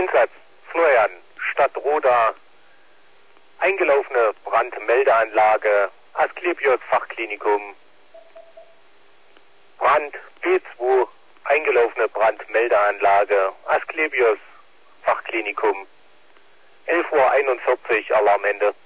Einsatz Florian, Stadt Roda, eingelaufene Brandmeldeanlage, Asklepios Fachklinikum, Brand B2, eingelaufene Brandmeldeanlage, Asklepios Fachklinikum, 11:41 Uhr, Alarmende.